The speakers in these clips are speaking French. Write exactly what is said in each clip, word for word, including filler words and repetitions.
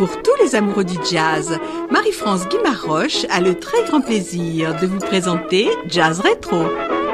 Pour tous les amoureux du jazz, Marie-France Guimaroche a le très grand plaisir de vous présenter Jazz Rétro.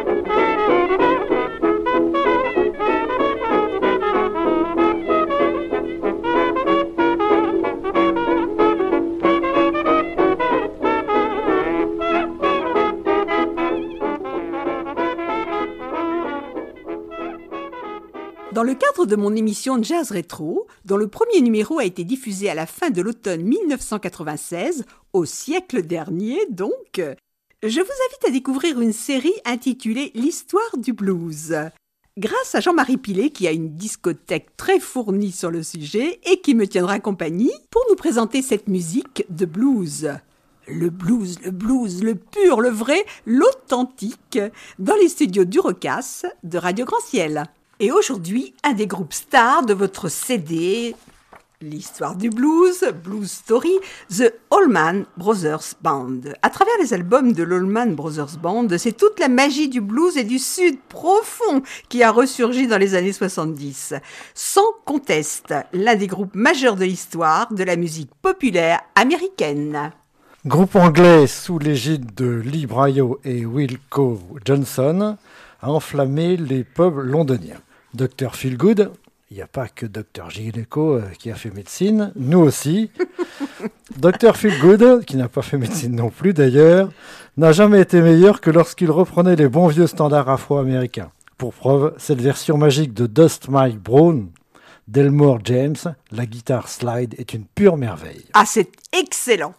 Dans le cadre de mon émission Jazz Rétro, dont le premier numéro a été diffusé à la fin de l'automne mille neuf cent quatre-vingt-seize, au siècle dernier donc, je vous invite à découvrir une série intitulée L'histoire du blues. Grâce à Jean-Marie Pilet, qui a une discothèque très fournie sur le sujet et qui me tiendra compagnie pour nous présenter cette musique de blues. Le blues, le blues, le pur, le vrai, l'authentique, dans les studios du Rocas de Radio Grand Ciel. Et aujourd'hui, un des groupes stars de votre C D, l'histoire du blues, Blues Story, The Allman Brothers Band. À travers les albums de l'Allman Brothers Band, c'est toute la magie du blues et du sud profond qui a ressurgi dans les années soixante-dix. Sans conteste, l'un des groupes majeurs de l'histoire de la musique populaire américaine. Groupe anglais sous l'égide de Lee Bryo et Wilko Johnson a enflammé les pubs londoniens. docteur Feelgood, il n'y a pas que docteur Gynéco euh, qui a fait médecine, nous aussi. docteur Feelgood, qui n'a pas fait médecine non plus d'ailleurs, n'a jamais été meilleur que lorsqu'il reprenait les bons vieux standards afro-américains. Pour preuve, cette version magique de Dust Mike Brown, d'Elmore James, la guitare slide est une pure merveille. Ah, c'est excellent!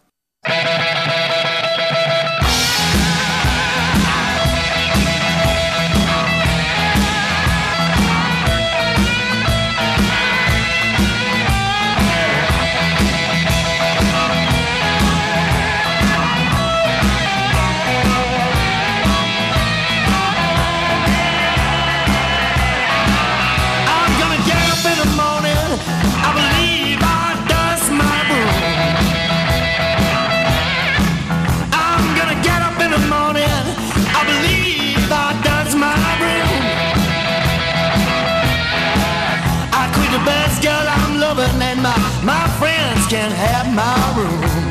My friends can have my room.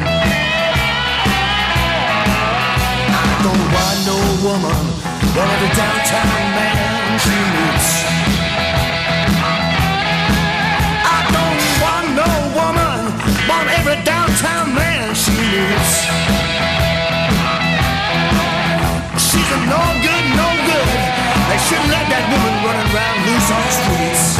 I don't want no woman, but every downtown man she meets. I don't want no woman, but every downtown man she meets. She's a no good, no good. They shouldn't let that woman running around loose on the streets.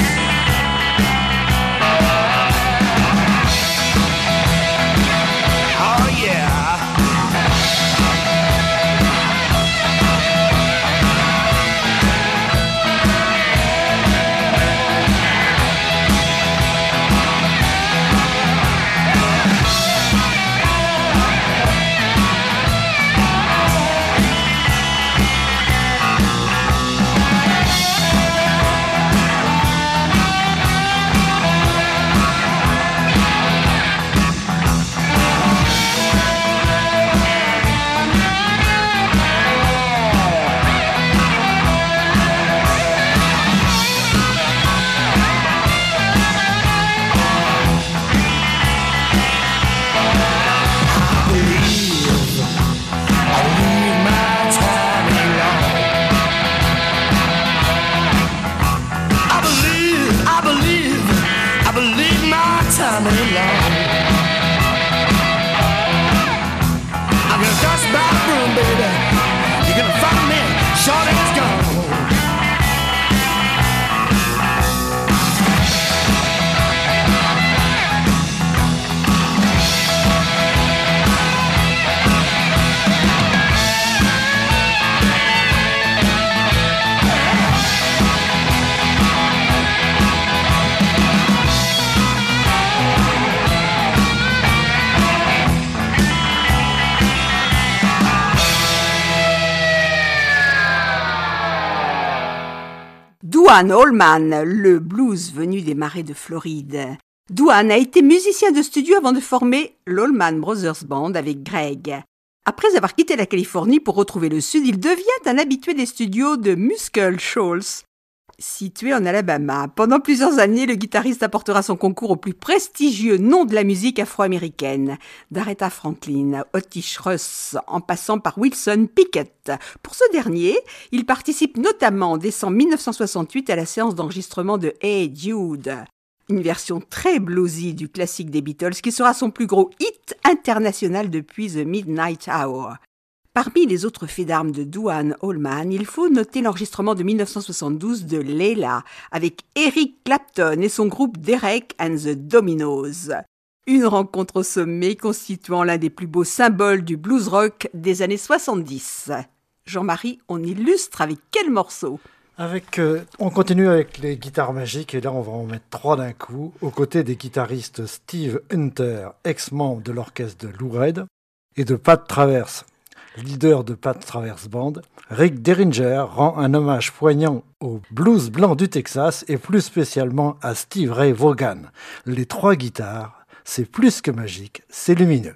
Duane Allman, le blues venu des marais de Floride. Duane a été musicien de studio avant de former l'Allman Brothers Band avec Greg. Après avoir quitté la Californie pour retrouver le Sud, il devient un habitué des studios de Muscle Shoals. Situé en Alabama, pendant plusieurs années, le guitariste apportera son concours au plus prestigieux nom de la musique afro-américaine, d'Aretha Franklin, Otis Russ, en passant par Wilson Pickett. Pour ce dernier, il participe notamment en décembre mille neuf cent soixante-huit à la séance d'enregistrement de Hey Jude, une version très bluesy du classique des Beatles qui sera son plus gros hit international depuis The Midnight Hour. Parmi les autres faits d'armes de Duane Allman, il faut noter l'enregistrement de mille neuf cent soixante-douze de Layla avec Eric Clapton et son groupe Derek and the Dominos. Une rencontre au sommet constituant l'un des plus beaux symboles du blues rock des années soixante-dix. Jean-Marie, on illustre avec quel morceau ? Avec, euh, on continue avec les guitares magiques et là on va en mettre trois d'un coup, aux côtés des guitaristes Steve Hunter, ex-membre de l'orchestre de Lou Reed, et de Pat Travers, leader de Pat Travers Band. Rick Derringer rend un hommage poignant au blues blanc du Texas et plus spécialement à Steve Ray Vaughan. Les trois guitares, c'est plus que magique, c'est lumineux.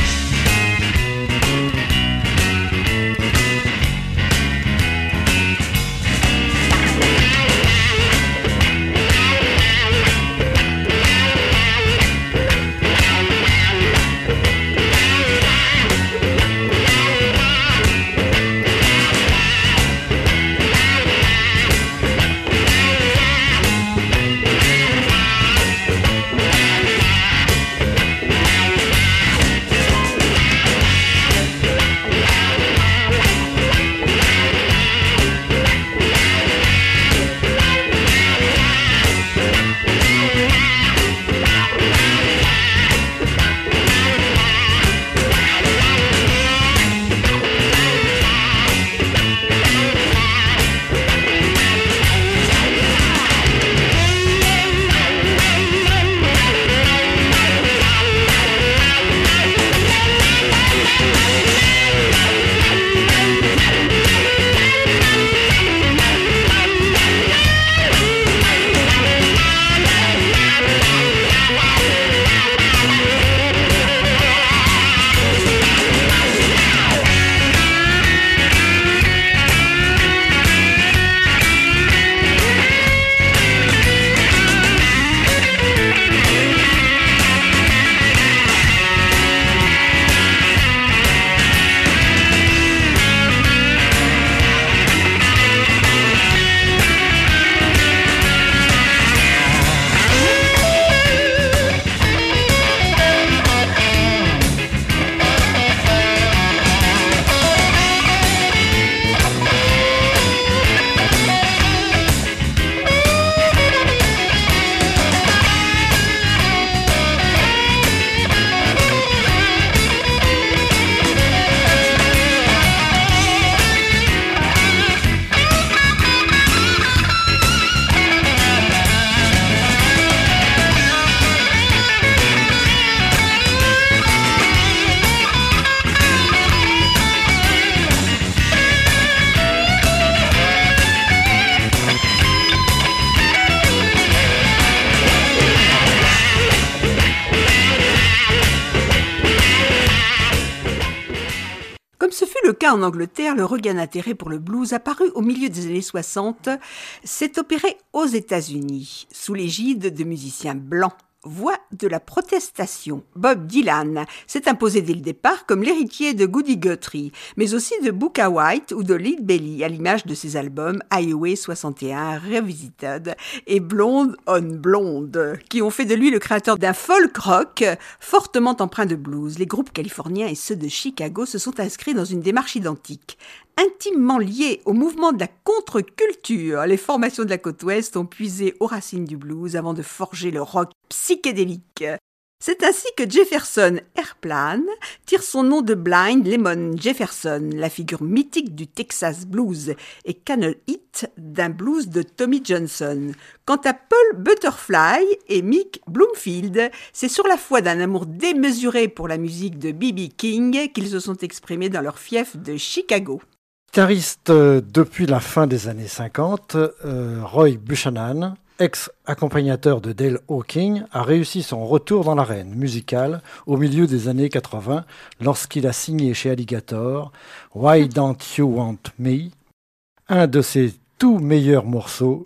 En Angleterre, le regain d'intérêt pour le blues apparu au milieu des années soixante s'est opéré aux États-Unis, sous l'égide de musiciens blancs. Voix de la protestation, Bob Dylan s'est imposé dès le départ comme l'héritier de Goody Guthrie, mais aussi de Booker White ou de Lead Belly, à l'image de ses albums Highway soixante et un Revisited et Blonde on Blonde, qui ont fait de lui le créateur d'un folk rock fortement empreint de blues. Les groupes californiens et ceux de Chicago se sont inscrits dans une démarche identique. Intimement liés au mouvement de la contre-culture, les formations de la côte ouest ont puisé aux racines du blues avant de forger le rock psychédélique. C'est ainsi que Jefferson Airplane tire son nom de Blind Lemon Jefferson, la figure mythique du Texas blues, et Canal Hit d'un blues de Tommy Johnson. Quant à Paul Butterfly et Mick Bloomfield, c'est sur la foi d'un amour démesuré pour la musique de B B King qu'ils se sont exprimés dans leur fief de Chicago. Guitariste euh, depuis la fin des années cinquante, euh, Roy Buchanan, ex-accompagnateur de Dale Hawkins, a réussi son retour dans l'arène musicale au milieu des années quatre-vingts lorsqu'il a signé chez Alligator Why Don't You Want Me, un de ses tout meilleurs morceaux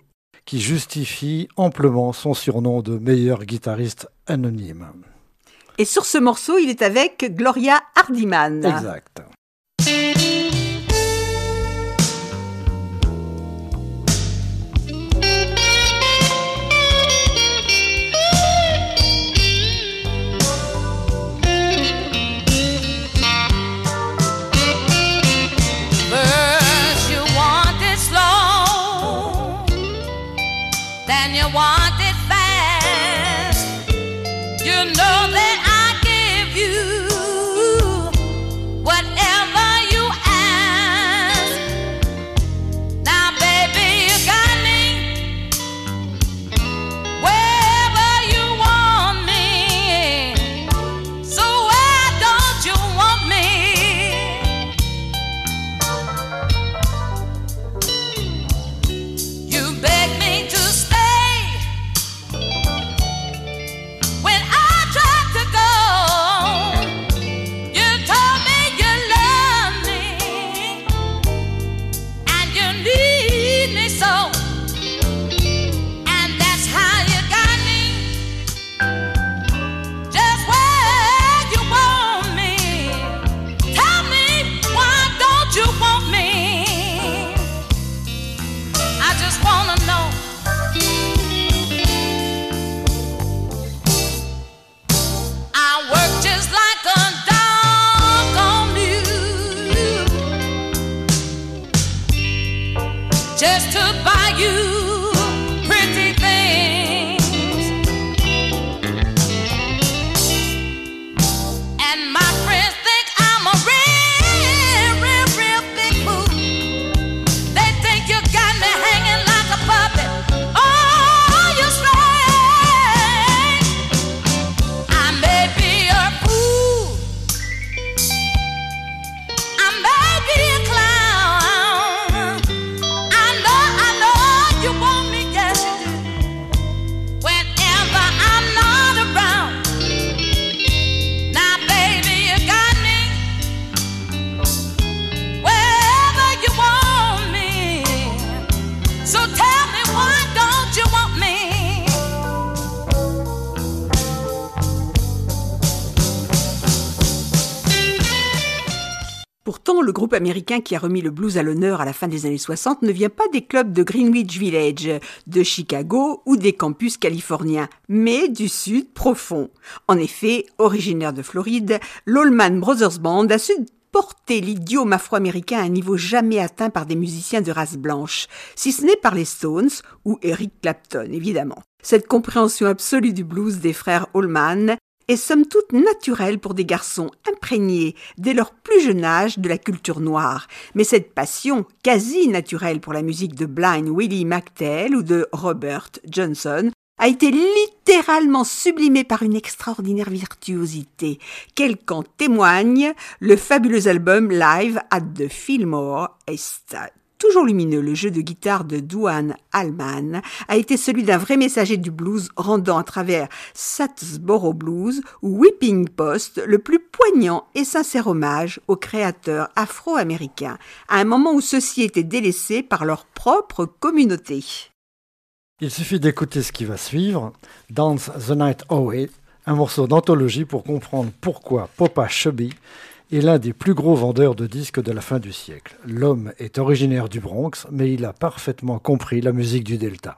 qui justifie amplement son surnom de meilleur guitariste anonyme. Et sur ce morceau, il est avec Gloria Hardiman. Exact. You want it fast. You know that I give you whatever you ask. Now, baby, you got me wherever you want me. So where don't you want me? You beg me to stay. Just to buy you pretty things, and my friends think I'm a real, real, real big fool. They think you got me hanging like a puppet. Oh, you're strange. I may be a fool, I may be a clown. Pourtant, le groupe américain qui a remis le blues à l'honneur à la fin des années soixante ne vient pas des clubs de Greenwich Village, de Chicago ou des campus californiens, mais du sud profond. En effet, originaire de Floride, l'Allman Brothers Band a su porter l'idiome afro-américain à un niveau jamais atteint par des musiciens de race blanche, si ce n'est par les Stones ou Eric Clapton, évidemment. Cette compréhension absolue du blues des frères Allman est somme toute naturelle pour des garçons imprégnés dès leur plus jeune âge de la culture noire. Mais cette passion, quasi naturelle pour la musique de Blind Willie McTell ou de Robert Johnson, a été littéralement sublimée par une extraordinaire virtuosité, quel qu'en témoigne le fabuleux album Live at the Fillmore East. Toujours lumineux, le jeu de guitare de Duane Allman a été celui d'un vrai messager du blues, rendant à travers Satsboro Blues ou Whipping Post le plus poignant et sincère hommage aux créateurs afro-américains, à un moment où ceux-ci étaient délaissés par leur propre communauté. Il suffit d'écouter ce qui va suivre, Dance the Night Away, un morceau d'anthologie pour comprendre pourquoi Papa Chubby est l'un des plus gros vendeurs de disques de la fin du siècle. L'homme est originaire du Bronx, mais il a parfaitement compris la musique du Delta.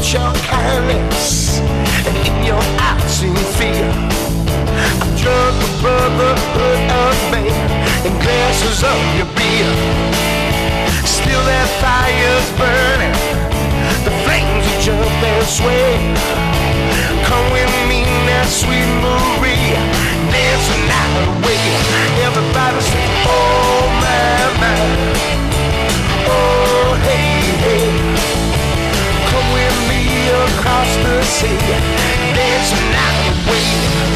with your kindness and in your eyes in fear. I drunk the brotherhood of man and glasses of your beer. Still that fire's burning, the flames will jump and sway. Come with me now, sweet Maria, dance the night away. Everybody say, oh my, my, oh hey, hey. Come with me across the sea, dance the night away.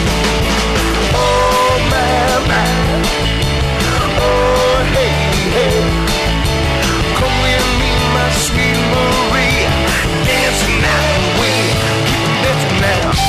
Oh my, my, oh hey, hey. Come with me, my sweet Maria, dance the night away. Keep dancing now.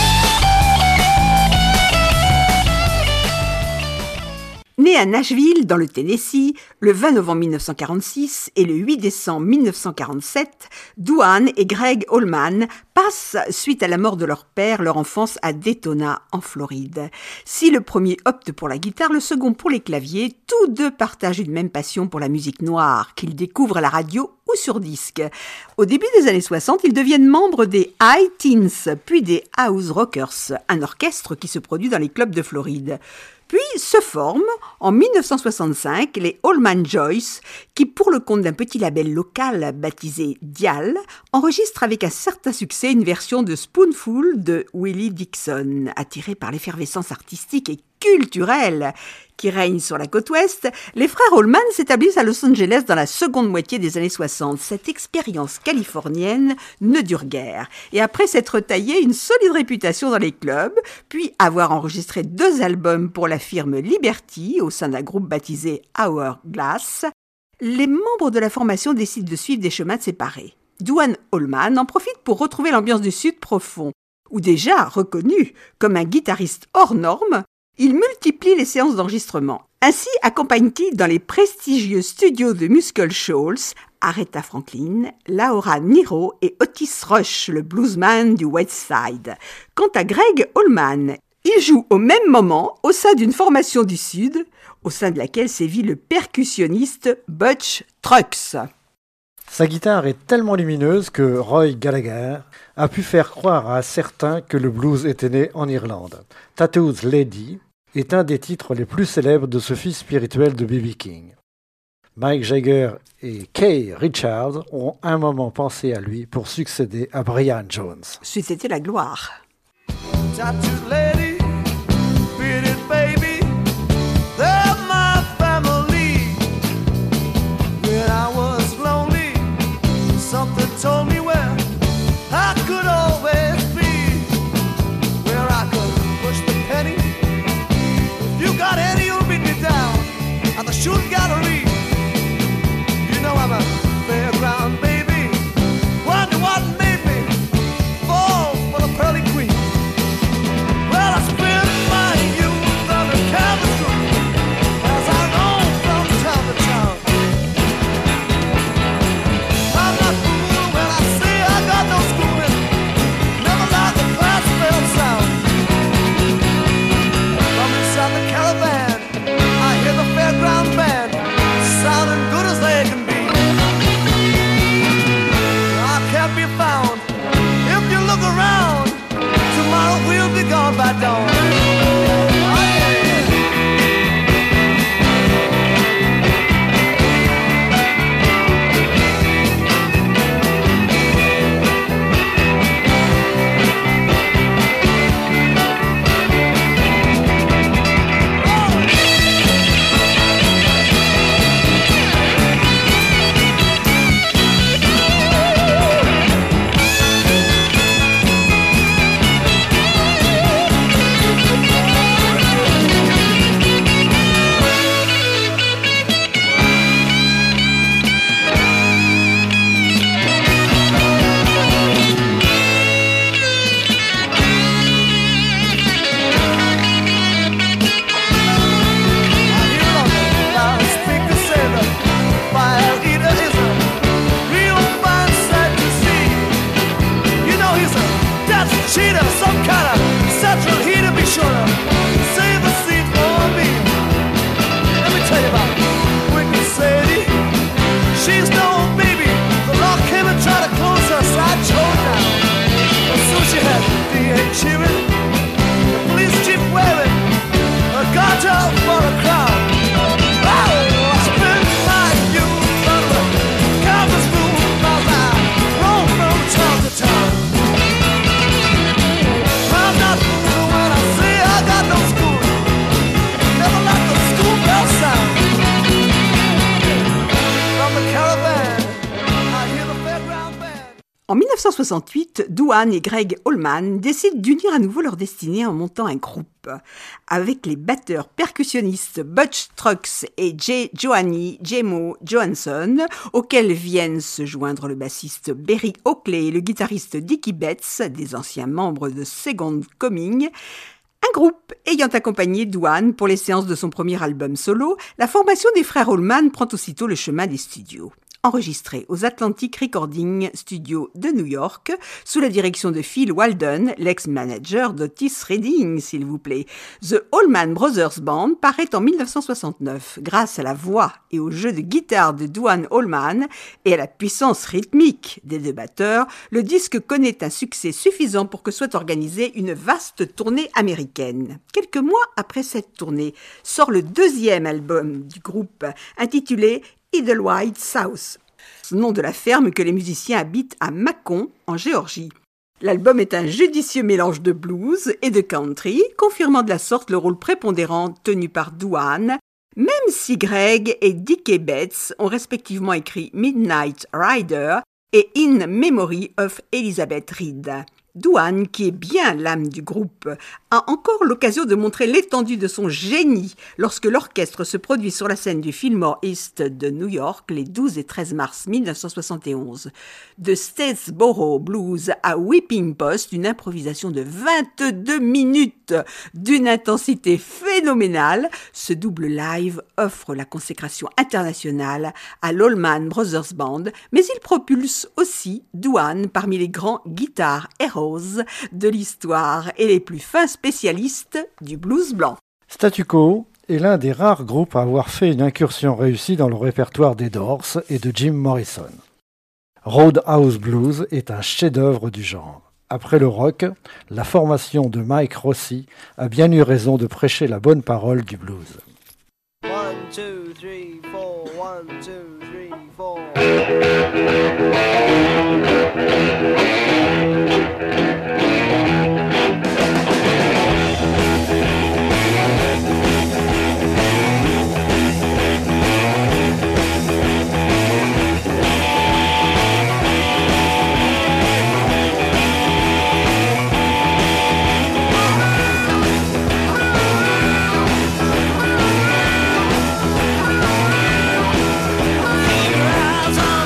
Né à Nashville, dans le Tennessee, le vingt novembre mille neuf cent quarante-six et le huit décembre mille neuf cent quarante-sept, Duane et Gregg Allman passent, suite à la mort de leur père, leur enfance à Daytona, en Floride. Si le premier opte pour la guitare, le second pour les claviers, tous deux partagent une même passion pour la musique noire, qu'ils découvrent à la radio ou sur disque. Au début des années soixante, ils deviennent membres des High Teens, puis des House Rockers, un orchestre qui se produit dans les clubs de Floride. Puis se forment, en mille neuf cent soixante-cinq, les Allman Joyce, qui, pour le compte d'un petit label local baptisé Dial, enregistrent avec un certain succès une version de Spoonful de Willie Dixon. Attirés par l'effervescence artistique et culturelle qui règne sur la côte ouest, les frères Allman s'établissent à Los Angeles dans la seconde moitié des années soixante. Cette expérience californienne ne dure guère. Et après s'être taillé une solide réputation dans les clubs, puis avoir enregistré deux albums pour la firme Liberty au sein d'un groupe baptisé Hourglass, les membres de la formation décident de suivre des chemins séparés. Duane Allman en profite pour retrouver l'ambiance du Sud profond, où déjà reconnu comme un guitariste hors norme, il multiplie les séances d'enregistrement. Ainsi accompagne-t-il dans les prestigieux studios de Muscle Shoals Aretha Franklin, Laura Nyro et Otis Rush, le bluesman du West Side. Quant à Gregg Allman, il joue au même moment au sein d'une formation du Sud, au sein de laquelle sévit le percussionniste Butch Trucks. Sa guitare est tellement lumineuse que Roy Gallagher a pu faire croire à certains que le blues était né en Irlande. Tattooed Lady est un des titres les plus célèbres de ce fils spirituel de B B King. Mike Jagger et Kay Richards ont un moment pensé à lui pour succéder à Brian Jones. C'était la gloire. Tattooed lady, bearded baby, they're my family. When I was lonely, something told me where I could always be, where I could push the penny. If you got any, you'll beat me down at the shooting gallery. You know I'm a fairground baby. Wonder what made me fall for the pearly queen. Well, I spent my youth on the canvas room as I roam from town to town. I'm not fooled when I say I got no schooling, never like the class bell sound. From inside the caravan, I hear the fairground band sounding good as they can be. I can't be found if you look around. Tomorrow we'll be gone by dawn. Oh, yeah. She's no baby. The law came and tried to close her, so I chose down. caravan. I hear the fairground band. En mille neuf cent soixante-huit, Duane et Greg Allman décident d'unir à nouveau leur destinée en montant un groupe. Avec les batteurs percussionnistes Butch Trucks et Jay Johanny Jemo Johansson, auxquels viennent se joindre le bassiste Berry Oakley et le guitariste Dickie Betts, des anciens membres de Second Coming, un groupe ayant accompagné Duane pour les séances de son premier album solo, la formation des frères Allman prend aussitôt le chemin des studios. Enregistré aux Atlantic Recording Studios de New York, sous la direction de Phil Walden, l'ex-manager d'Otis Redding, s'il vous plaît. The Allman Brothers Band paraît en mille neuf cent soixante-neuf. Grâce à la voix et au jeu de guitare de Duane Allman et à la puissance rythmique des deux batteurs, le disque connaît un succès suffisant pour que soit organisée une vaste tournée américaine. Quelques mois après cette tournée, sort le deuxième album du groupe, intitulé Idlewild South, nom de la ferme que les musiciens habitent à Macon, en Géorgie. L'album est un judicieux mélange de blues et de country, confirmant de la sorte le rôle prépondérant tenu par Duane, même si Greg et Dickie Betts ont respectivement écrit Midnight Rider et In Memory of Elizabeth Reed. Duane, qui est bien l'âme du groupe, a encore l'occasion de montrer l'étendue de son génie lorsque l'orchestre se produit sur la scène du Fillmore East de New York les douze et treize mars mille neuf cent soixante et onze. De Statesboro Blues à Whipping Post, une improvisation de vingt-deux minutes d'une intensité phénoménale, ce double live offre la consécration internationale à l'Allman Brothers Band, mais il propulse aussi Duane parmi les grands guitares héros de l'histoire et les plus fins spécialistes du blues blanc. Statu Quo est l'un des rares groupes à avoir fait une incursion réussie dans le répertoire des Doors et de Jim Morrison. Roadhouse Blues est un chef-d'œuvre du genre. Après le rock, la formation de Mike Rossi a bien eu raison de prêcher la bonne parole du blues. One, two, three, four, one, two, three, four. Eyes on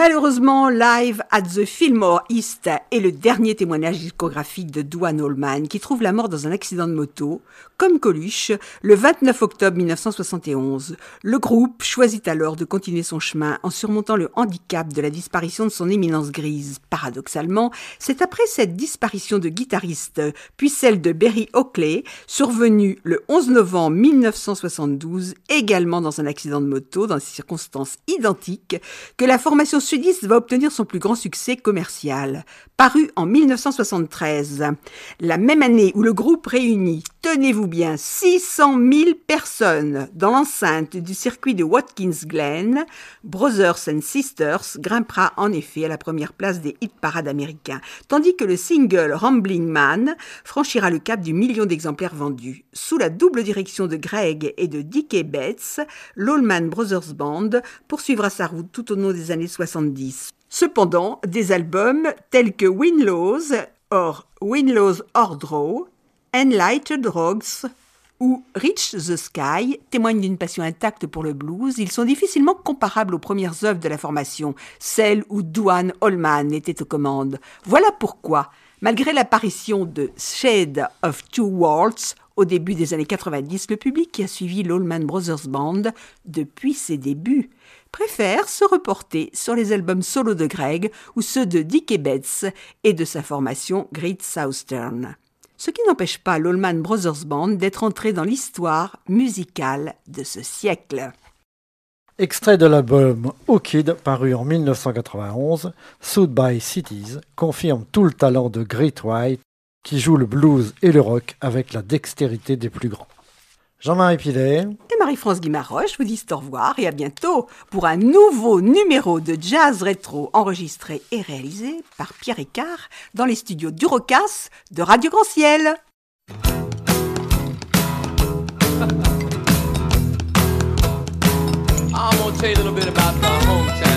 Malheureusement, Live at the Fillmore East est le dernier témoignage discographique de Duane Allman, qui trouve la mort dans un accident de moto, comme Coluche, le vingt-neuf octobre mille neuf cent soixante et onze. Le groupe choisit alors de continuer son chemin en surmontant le handicap de la disparition de son éminence grise. Paradoxalement, c'est après cette disparition de guitariste, puis celle de Berry Oakley, survenue le onze novembre mille neuf cent soixante-douze, également dans un accident de moto, dans des circonstances identiques, que la formation sudiste va obtenir son plus grand succès commercial. Paru en mille neuf cent soixante-treize, la même année où le groupe réunit, tenez-vous bien, six cent mille personnes dans l'enceinte du circuit de Watkins Glen, Brothers and Sisters grimpera en effet à la première place des hit-parades américains, tandis que le single Rambling Man franchira le cap du million d'exemplaires vendus. Sous la double direction de Greg et de Dickie Betts, l'Allman Brothers Band poursuivra sa route tout au long des années soixante-dix. Cependant, des albums tels que Win-Lows or Win-Lows or Draw, Enlightened Rogues ou Reach the Sky témoignent d'une passion intacte pour le blues. Ils sont difficilement comparables aux premières œuvres de la formation, celles où Duane Allman était aux commandes. Voilà pourquoi, malgré l'apparition de Shade of Two Worlds au début des années quatre-vingt-dix, le public qui a suivi l'Allman Brothers Band depuis ses débuts préfère se reporter sur les albums solo de Greg ou ceux de Dickie Betts et de sa formation Great Southern. Ce qui n'empêche pas l'Allman Brothers Band d'être entré dans l'histoire musicale de ce siècle. Extrait de l'album Oh Kid, paru en mille neuf cent quatre-vingt-onze, Sued by Cities confirme tout le talent de Great White, qui joue le blues et le rock avec la dextérité des plus grands. Jean-Marie Pilet et Marie-France Guimaroche vous disent au revoir et à bientôt pour un nouveau numéro de Jazz Rétro enregistré et réalisé par Pierre Écart dans les studios d'Urocas de Radio Grand Ciel. I'm gonna tell you a little bit about my hometown.